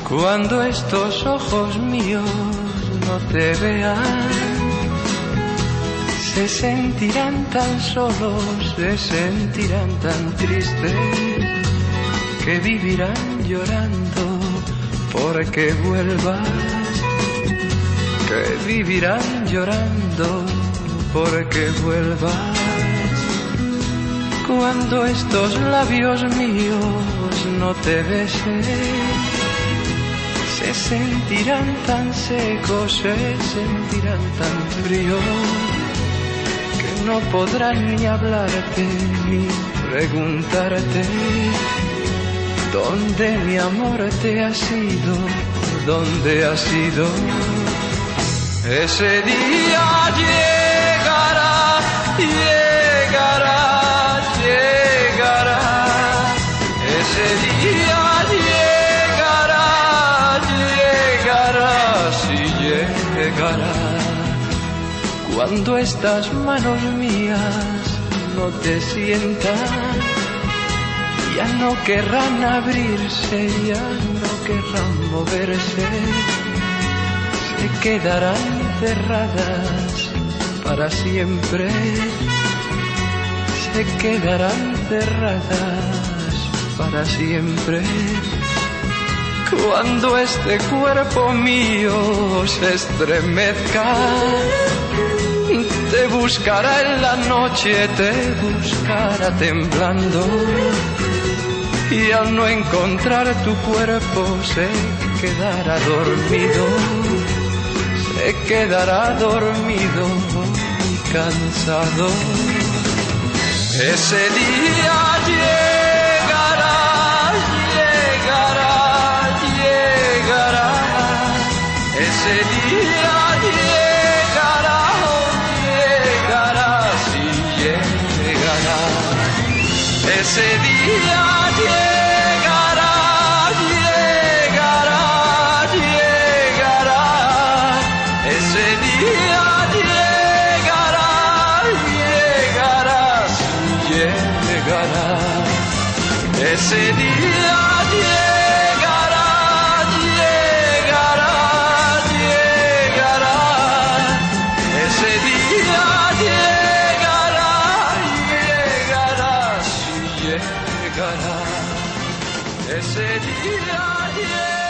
Cuando estos ojos míos no te vean, se sentirán tan solos, se sentirán tan tristes, que vivirán llorando porque vuelvas, que vivirán llorando porque vuelvas. Cuando estos labios míos no te besen, se sentirán tan secos, se sentirán tan fríos, que no podrán ni hablarte ni preguntarte dónde mi amor te ha sido, dónde ha sido. Ese día llegará, llegará, llegará. Ese día llegará, llegará, sí llegará. Cuando estas manos mías no te sientan, ya no querrán abrirse, ya no querrán moverse, se quedarán cerradas para siempre, se quedarán cerradas para siempre. Cuando este cuerpo mío se estremezca, te buscará en la noche, te buscará temblando, y al no encontrar tu cuerpo se quedará dormido, se quedará dormido y cansado. Ese día llegará, llegará, llegará. Ese día llegará, llegará, sí llegará. Ese día llegará, llegará, llegará. Ese día llegará, llegará, sí llegará. Ese día llegará, llegará, llegará. Ese día llegará, llegará, sí llegará. Ese día llegará.